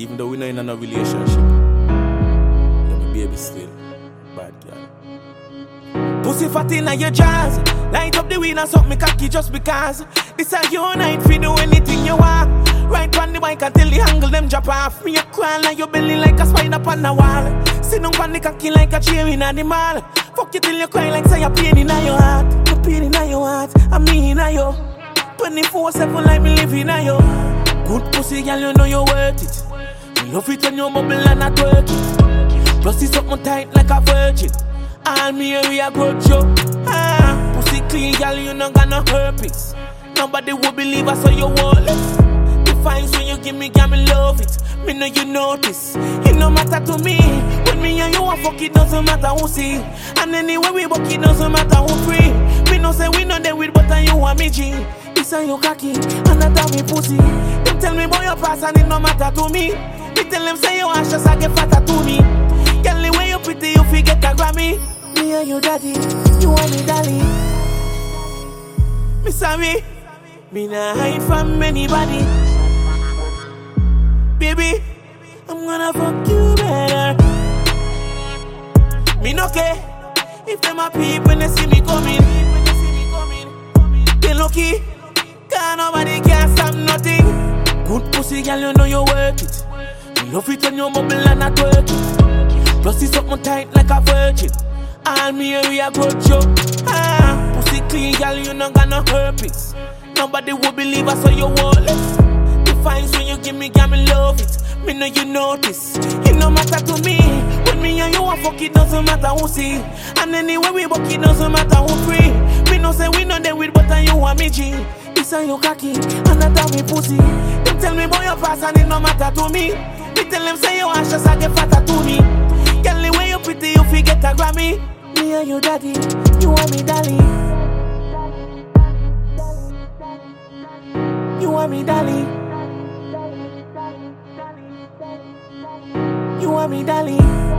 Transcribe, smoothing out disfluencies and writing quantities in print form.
even though we not in a relationship. You're my baby still. Bad girl. Pussy fat inna your jazz. Light up the weed and suck me cocky just because. This a your night fi do anything you want. Right on the bike until the angle them drop off. Me a crawl on your belly like a spider on the wall. Sit down on the cocky like a chair inna the mall. Fuck you till you cry like say you're pain inna your heart. You pain inna your heart, and me inna your 24/7 like me live inna your. Good pussy girl, you know you worth it. You love it when you bubble and I twerk it. Plus it's something tight like a virgin. All me area grudge you. Pussy clean girl, you not got no herpes. Nobody will believe us so you wallet. Defines when you give me, girl, me love it. Me know you notice. It no matter to me. When me and you a fuck, it doesn't matter who see. And anyway we walk, it doesn't matter who free. Me no say we know they with, but you and me G. This and you cocky, and that me pussy. Them tell me boy your pass and it no matter to me. Me tell them say you anxious, I get fatter to me. Girl, the way you pretty, you forget a Grammy. Me and you daddy, you and me daddy. Me sorry, me nah hide from anybody. Baby, I'm gonna fuck you better. Me no care if them a peep when they see me coming. They lucky, cause nobody can stop nothing. Good pussy girl, you know you work it. You love it when you bubble and I twerk it. Plus it's something tight like a virgin. All me area grudge you. Pussy clean girl, you not got no herpes. Nobody will believe us so you wallet. Defines when you give me, girl, me love it. Me know you notice. It no matter to me. When me and you a fuck, it doesn't matter who see. And anyway we walk, it doesn't matter who free. Me no say we know they with, but you and me G. This and you cocky, and that me pussy. Them tell me boy your pass and it no matter to me. Me tell them say you anxious, I get fatter to me. Girl, the way you pretty, you forget a Grammy. Me and you daddy, you and me darling. You and me darling. You and me darling.